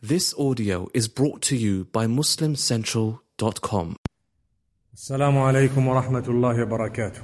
This audio is brought to you by MuslimCentral.com. السلام عليكم ورحمة الله وبركاته.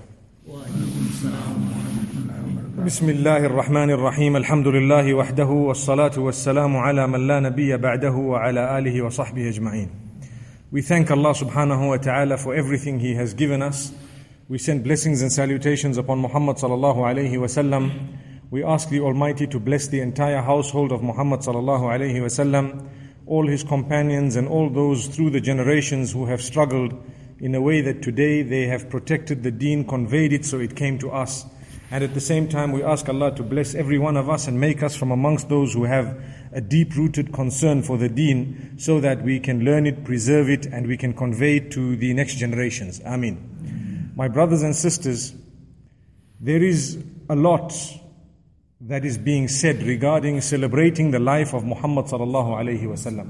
بسم الله الرحمن الرحيم. الحمد لله وحده والصلاة والسلام على من لا نبي بعده وعلى آله وصحبه أجمعين. We thank Allah subhanahu wa ta'ala for everything He has given us. We send blessings and salutations upon Muhammad sallallahu alayhi wa sallam. We ask the Almighty to bless the entire household of Muhammad sallallahu alayhi wa sallam, all his companions and all those through the generations who have struggled in a way that today they have protected the deen, conveyed it so it came to us. And at the same time we ask Allah to bless every one of us and make us from amongst those who have a deep-rooted concern for the deen so that we can learn it, preserve it, and we can convey it to the next generations. Ameen. My brothers and sisters, there is a lot that is being said regarding celebrating the life of Muhammad sallallahu alayhi wasallam.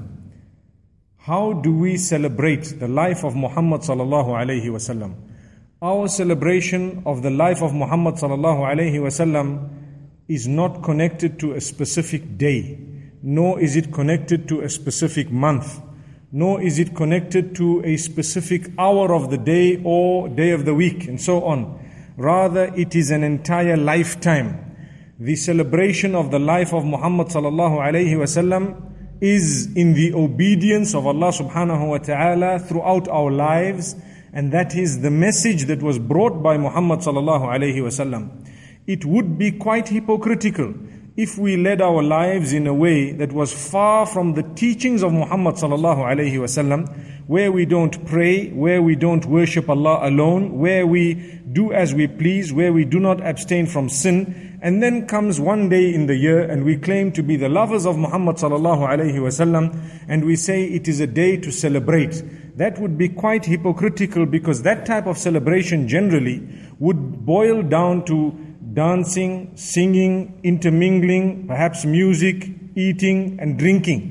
How do we celebrate the life of Muhammad sallallahu alayhi wasallam? Our celebration of the life of Muhammad sallallahu alayhi wasallam is not connected to a specific day, nor is it connected to a specific month, nor is it connected to a specific hour of the day or day of the week, and so on. Rather, it is an entire lifetime. The celebration of the life of Muhammad sallallahu alayhi wasallam is in the obedience of Allah subhanahu wa ta'ala throughout our lives, and that is the message that was brought by Muhammad sallallahu alayhi wasallam. It would be quite hypocritical if we led our lives in a way that was far from the teachings of Muhammad sallallahu alayhi wasallam, where we don't pray, where we don't worship Allah alone, where we do as we please, where we do not abstain from sin, and then comes one day in the year and we claim to be the lovers of Muhammad sallallahu alayhi wasallam, and we say it is a day to celebrate. That would be quite hypocritical, because that type of celebration generally would boil down to dancing, singing, intermingling, perhaps music, eating and drinking.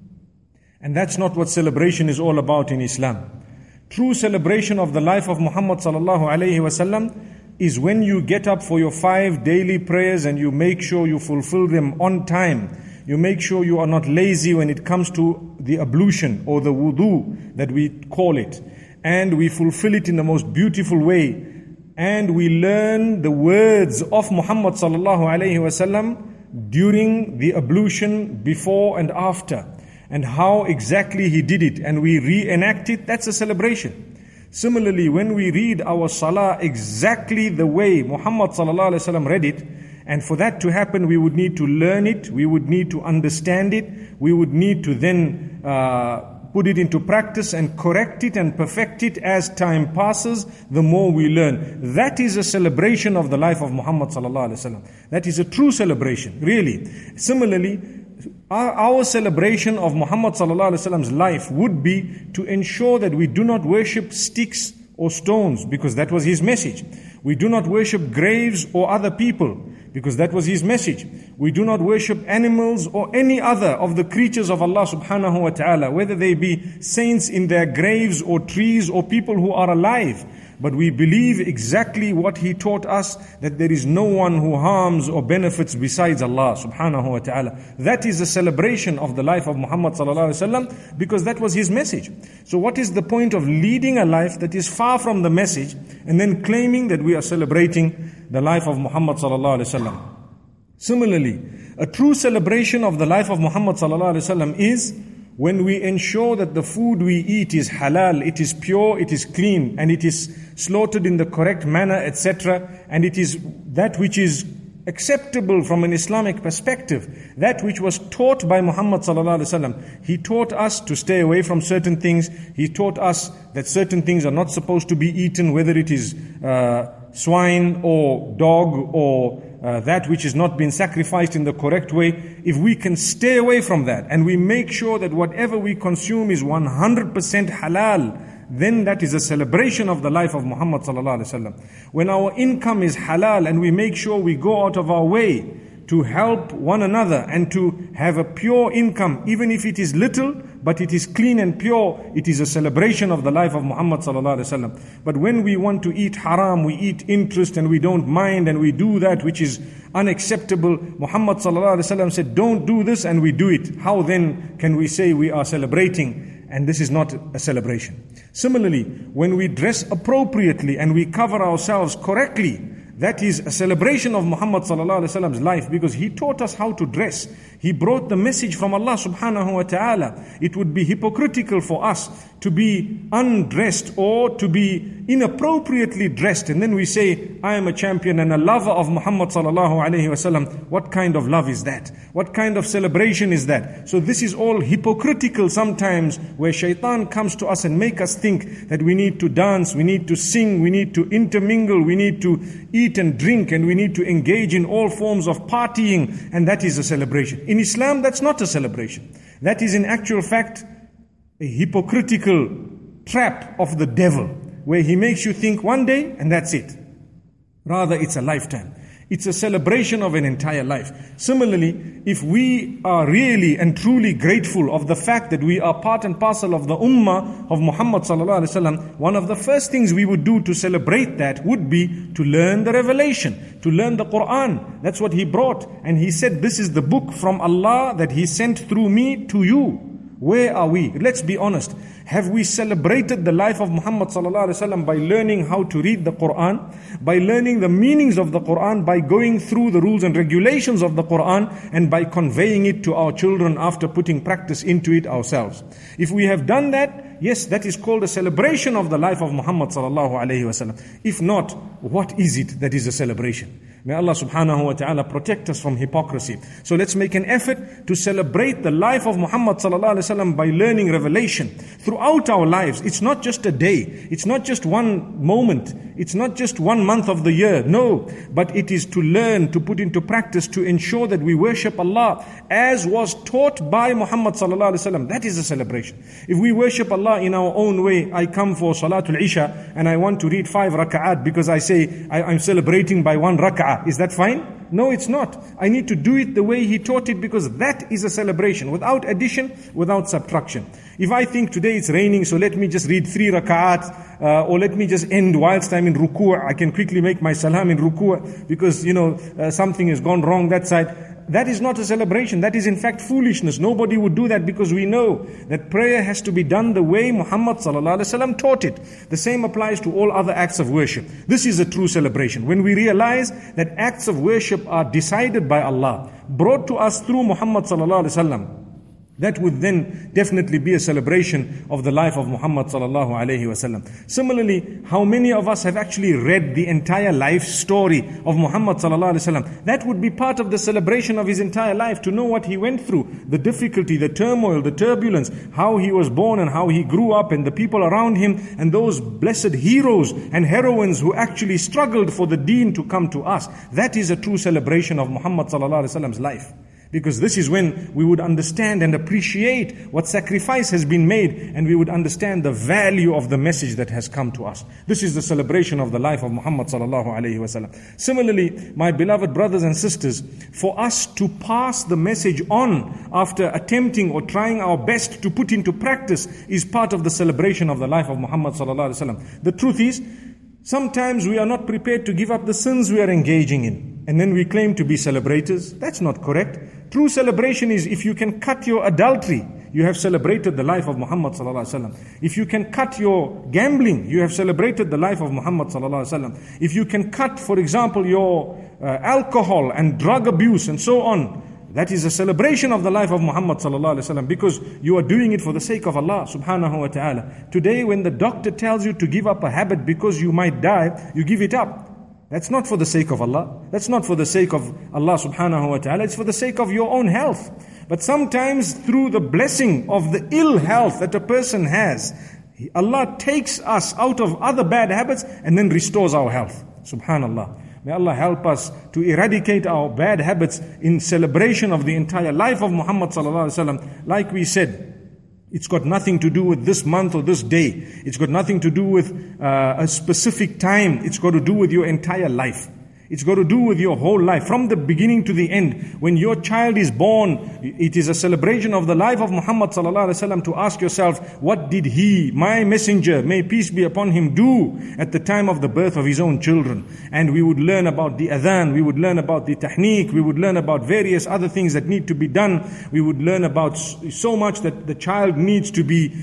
And that's not what celebration is all about in Islam. True celebration of the life of Muhammad sallallahu alayhi wasallam is when you get up for your 5 daily prayers and you make sure you fulfill them on time. You make sure you are not lazy when it comes to the ablution or the wudu that we call it. And we fulfill it in the most beautiful way. And we learn the words of Muhammad sallallahu alayhi wasallam during the ablution, before and after, and how exactly he did it, and we reenact it. That's a celebration. Similarly, when we read our salah exactly the way Muhammad sallallahu alayhi wasallam read it, and for that to happen we would need to learn it, we would need to understand it, we would need to then put it into practice and correct it and perfect it as time passes. The more we learn, that is a celebration of the life of Muhammad sallallahu alaihi wasallam. That is a true celebration, really. Similarly, our celebration of Muhammad sallallahu alaihi wasallam's life would be to ensure that we do not worship sticks or stones, because that was his message. We do not worship graves or other people, because that was his message. We do not worship animals or any other of the creatures of Allah subhanahu wa ta'ala, whether they be saints in their graves or trees or people who are alive. But we believe exactly what he taught us, that there is no one who harms or benefits besides Allah subhanahu wa ta'ala. That is a celebration of the life of Muhammad sallallahu alaihi wasallam, because that was his message. So what is the point of leading a life that is far from the message and then claiming that we are celebrating the life of Muhammad sallallahu alaihi wasallam? Similarly, a true celebration of the life of Muhammad sallallahu alaihi wasallam is when we ensure that the food we eat is halal, it is pure, it is clean, and it is slaughtered in the correct manner, etc. And it is that which is acceptable from an Islamic perspective, that which was taught by Muhammad sallallahu alaihi wasallam. He taught us to stay away from certain things. He taught us that certain things are not supposed to be eaten, whether it is swine or dog or that which has not been sacrificed in the correct way. If we can stay away from that and we make sure that whatever we consume is 100% halal, then that is a celebration of the life of Muhammad sallallahu alaihi wasallam. When our income is halal and we make sure we go out of our way to help one another and to have a pure income, even if it is little, but it is clean and pure, it is a celebration of the life of Muhammad sallallahu alaihi wasallam. But when we want to eat haram, we eat interest and we don't mind and we do that which is unacceptable, Muhammad sallallahu alaihi wasallam said, don't do this, and we do it. How then can we say we are celebrating? And this is not a celebration. Similarly, when we dress appropriately and we cover ourselves correctly, that is a celebration of Muhammad sallallahu alaihi wasallam's life, because he taught us how to dress. He brought the message from Allah subhanahu wa ta'ala. It would be hypocritical for us to be undressed or to be inappropriately dressed, and then we say, I am a champion and a lover of Muhammad sallallahu alaihi wasallam. What kind of love is that? What kind of celebration is that? So this is all hypocritical sometimes, where shaitan comes to us and make us think that we need to dance, we need to sing, we need to intermingle, we need to eat and drink, and we need to engage in all forms of partying, and that is a celebration. In Islam, that's not a celebration. That is in actual fact a hypocritical trap of the devil, where he makes you think one day and that's it. Rather, it's a lifetime. It's a celebration of an entire life. Similarly, if we are really and truly grateful of the fact that we are part and parcel of the ummah of Muhammad sallallahu alaihi wasallam, one of the first things we would do to celebrate that would be to learn the revelation, to learn the Quran. That's what he brought. And he said, this is the book from Allah that he sent through me to you. Where are we? Let's be honest. Have we celebrated the life of Muhammad sallallahu alaihi wasallam by learning how to read the Quran, by learning the meanings of the Quran, by going through the rules and regulations of the Quran, and by conveying it to our children after putting practice into it ourselves? If we have done that, yes, that is called a celebration of the life of Muhammad sallallahu alaihi wasallam. If not, what is it that is a celebration? May Allah subhanahu wa ta'ala protect us from hypocrisy. So let's make an effort to celebrate the life of Muhammad sallallahu alaihi wasallam by learning revelation throughout our lives. It's not just a day. It's not just one moment. It's not just 1 month of the year. No, but it is to learn, to put into practice, to ensure that we worship Allah as was taught by Muhammad sallallahu alaihi wasallam. That is a celebration. If we worship Allah in our own way, I come for Salatul Isha and I want to read 5 raka'at because I say I'm celebrating by 1 raka'at. Is that fine? No, it's not. I need to do it the way he taught it, because that is a celebration, without addition, without subtraction. If I think today it's raining, so let me just read 3 raka'at, or let me just end whilst I'm in ruku', I can quickly make my salam in ruku' because, something has gone wrong that side. That is not a celebration. That is in fact foolishness. Nobody would do that, because we know that prayer has to be done the way Muhammad sallallahu alaihi wasallam taught it. The same applies to all other acts of worship. This is a true celebration. When we realize that acts of worship are decided by Allah, brought to us through Muhammad sallallahu alaihi wasallam, that would then definitely be a celebration of the life of Muhammad sallallahu alaihi wasallam. Similarly, how many of us have actually read the entire life story of Muhammad sallallahu alaihi wasallam? That would be part of the celebration of his entire life, to know what he went through, the difficulty, the turmoil, the turbulence, how he was born and how he grew up, and the people around him, and those blessed heroes and heroines who actually struggled for the deen to come to us. That is a true celebration of Muhammad sallallahu alaihi wasallam's life. Because this is when we would understand and appreciate what sacrifice has been made, and we would understand the value of the message that has come to us. This is the celebration of the life of Muhammad sallallahu alaihi wasallam. Similarly, my beloved brothers and sisters, for us to pass the message on after attempting or trying our best to put into practice is part of the celebration of the life of Muhammad sallallahu alaihi wasallam. The truth is, sometimes we are not prepared to give up the sins we are engaging in, and then we claim to be celebrators. That's not correct. True celebration is if you can cut your adultery, you have celebrated the life of Muhammad sallallahu alaihi wasallam. If you can cut your gambling, you have celebrated the life of Muhammad sallallahu alaihi wasallam. If you can cut, for example, your alcohol and drug abuse and so on, that is a celebration of the life of Muhammad sallallahu alaihi wasallam, because you are doing it for the sake of Allah subhanahu wa ta'ala. Today, when the doctor tells you to give up a habit because you might die, you give it up. That's not for the sake of Allah. That's not for the sake of Allah subhanahu wa ta'ala. It's for the sake of your own health. But sometimes through the blessing of the ill health that a person has, Allah takes us out of other bad habits and then restores our health. Subhanallah. May Allah help us to eradicate our bad habits in celebration of the entire life of Muhammad sallallahu alaihi wasallam. Like we said, it's got nothing to do with this month or this day. It's got nothing to do with a specific time. It's got to do with your entire life. It's got to do with your whole life, from the beginning to the end. When your child is born, it is a celebration of the life of Muhammad sallallahu alaihi wasallam to ask yourself, what did he, my messenger, may peace be upon him, do at the time of the birth of his own children? And we would learn about the adhan, we would learn about the tahniq, we would learn about various other things that need to be done. We would learn about so much that the child needs to be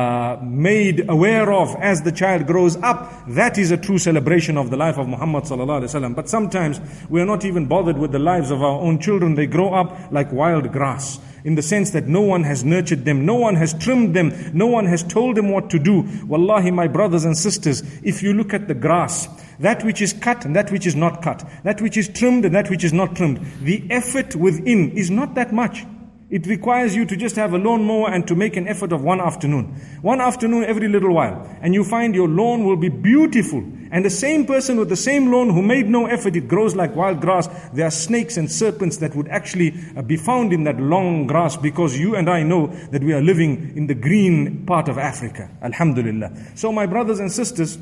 made aware of as the child grows up. That is a true celebration of the life of Muhammad sallallahu alaihi wasallam. But sometimes we are not even bothered with the lives of our own children. They grow up like wild grass, in the sense that no one has nurtured them, no one has trimmed them, no one has told them what to do. Wallahi, my brothers and sisters, if you look at the grass, that which is cut and that which is not cut, that which is trimmed and that which is not trimmed, the effort within is not that much. It requires you to just have a lawnmower and to make an effort of one afternoon every little while, and you find your lawn will be beautiful. And the same person with the same lawn who made no effort, it grows like wild grass. There are snakes and serpents that would actually be found in that long grass, because you and I know that we are living in the green part of Africa. Alhamdulillah. So my brothers and sisters,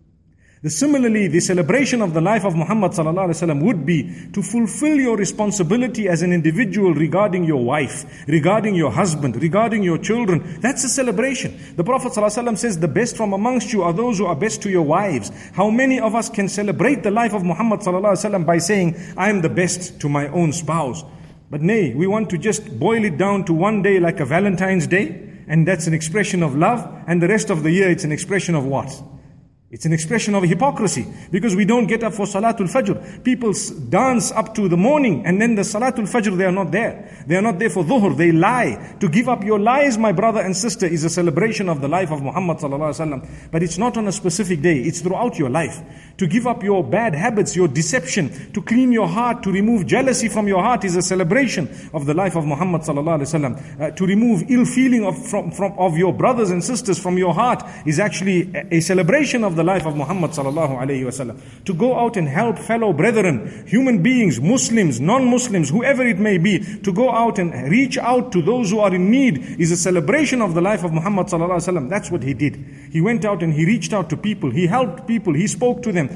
similarly, the celebration of the life of Muhammad sallallahu alaihi wasallam would be to fulfill your responsibility as an individual regarding your wife, regarding your husband, regarding your children. That's a celebration. The Prophet sallallahu alaihi wasallam says, the best from amongst you are those who are best to your wives. How many of us can celebrate the life of Muhammad sallallahu alaihi wasallam by saying, I am the best to my own spouse? But nay, we want to just boil it down to one day like a Valentine's Day, and that's an expression of love, and the rest of the year it's an expression of what? It's an expression of hypocrisy, because we don't get up for Salatul Fajr. People dance up to the morning, and then the Salatul Fajr, they are not there. They are not there for Dhuhr, they lie. To give up your lies, my brother and sister, is a celebration of the life of Muhammad sallallahu alaihi wasallam. But it's not on a specific day, it's throughout your life. To give up your bad habits, your deception, to clean your heart, to remove jealousy from your heart is a celebration of the life of Muhammad sallallahu alaihi wasallam. To remove ill feeling of your brothers and sisters from your heart is actually a celebration of the life of Muhammad sallallahu alaihi wasallam. To go out and help fellow brethren, human beings, Muslims, non-Muslims, whoever it may be, to go out and reach out to those who are in need is a celebration of the life of Muhammad sallallahu alaihi wasallam. That's what he did. He went out and he reached out to people, he helped people, he spoke to them,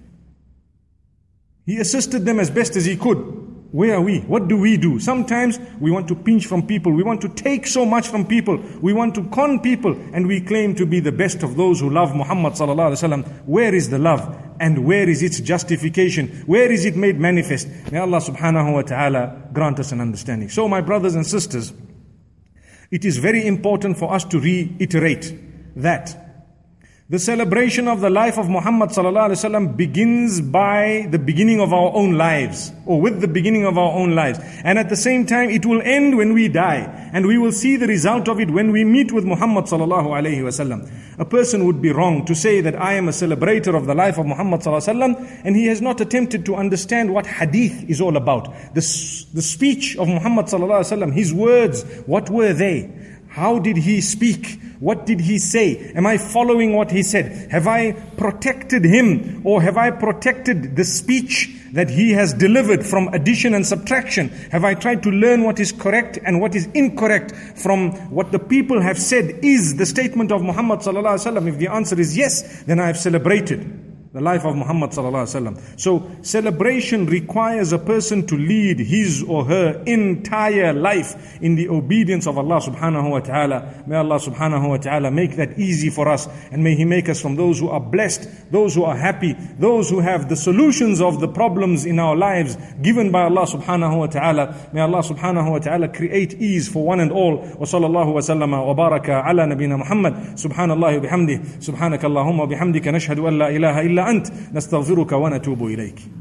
he assisted them as best as he could. Where are we? What do we do? Sometimes we want to pinch from people. We want to take so much from people. We want to con people. And we claim to be the best of those who love Muhammad sallallahu alaihi wasallam. Where is the love? And where is its justification? Where is it made manifest? May Allah subhanahu wa ta'ala grant us an understanding. So my brothers and sisters, it is very important for us to reiterate that the celebration of the life of Muhammad sallallahu alaihi wasallam begins by the beginning of our own lives, or with the beginning of our own lives. And at the same time, it will end when we die. And we will see the result of it when we meet with Muhammad sallallahu alaihi wasallam. A person would be wrong to say that I am a celebrator of the life of Muhammad sallallahu alaihi wasallam, and he has not attempted to understand what hadith is all about. The speech of Muhammad sallallahu alaihi wasallam, his words, what were they? How did he speak? What did he say? Am I following what he said? Have I protected him, or have I protected the speech that he has delivered from addition and subtraction? Have I tried to learn what is correct and what is incorrect from what the people have said is the statement of Muhammad sallallahu alaihi wasallam? If the answer is yes, then I have celebrated the life of Muhammad sallallahu alaihi wasallam. So celebration requires a person to lead his or her entire life in the obedience of Allah subhanahu wa ta'ala. May Allah subhanahu wa ta'ala make that easy for us, and may He make us from those who are blessed, those who are happy, those who have the solutions of the problems in our lives given by Allah subhanahu wa ta'ala. May Allah subhanahu wa ta'ala create ease for one and all. Wa sallallahu wa sallama wa baraka ala nabina Muhammad. Subhanallah wa bihamdih. Subhanakallahumma wa bihamdika nashhadu an la ilaha illa أنت نستغفرك ونتوب إليك.